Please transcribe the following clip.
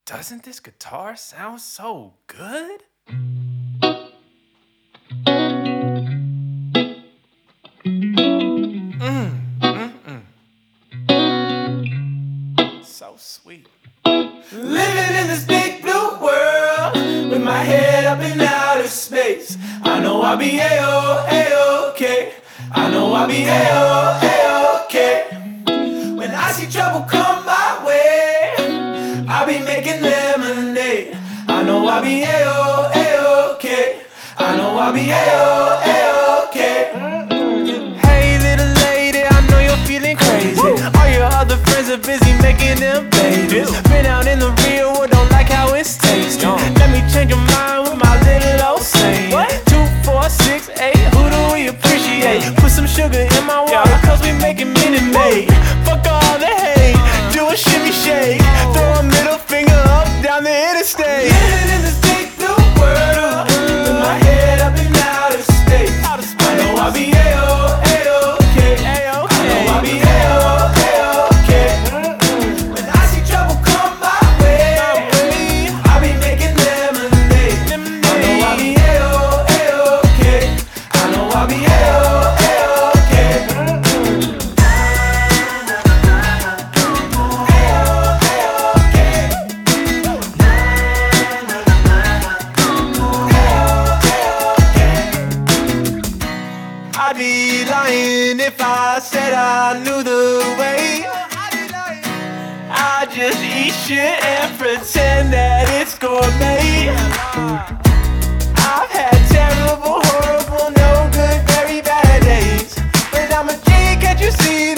Doesn't this guitar sound so good? So sweet. Living in this big blue world with my head up in outer space. I know I'll be A-O-A-OK. I know I'll be A-O-A-OK. When I see trouble come my way, I'll be making lemonade. I know I'll be A-O-A-OK. I know I'll be A-O-A-OK. Hey little lady, I know you're feeling crazy. All your other friends are busy making them babies. Been out in the real world, don't like how it's tasting. Let me change your mind with my little old saying. 2, 4, 6, 8, who do we appreciate? Put some sugar in my water, cause we making Minute Maid. Fuck all the hate, do a shimmy shake. Throw a middle finger up down the interstate. Living in this big blue world with my head up in outer space. I know I'll be A-O-A-OK. I know I'll be A-O-A-OK. When I see trouble come my way, I'll be making lemonade. I know I'll be A-O-A-OK. I know I'll be A-O-A-OK. I'd be lying if I said I knew the way. I just eat shit and pretend that it's gourmet. I've had terrible, horrible, no good, very bad days, but I'm a G, can't you see